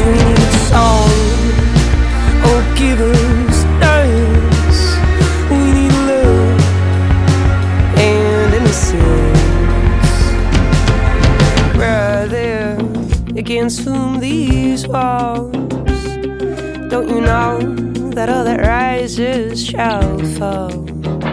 we need song. Oh, give us dance. We need love and innocence. Brother, against whom these walls? Don't you know that all that rises shall fall?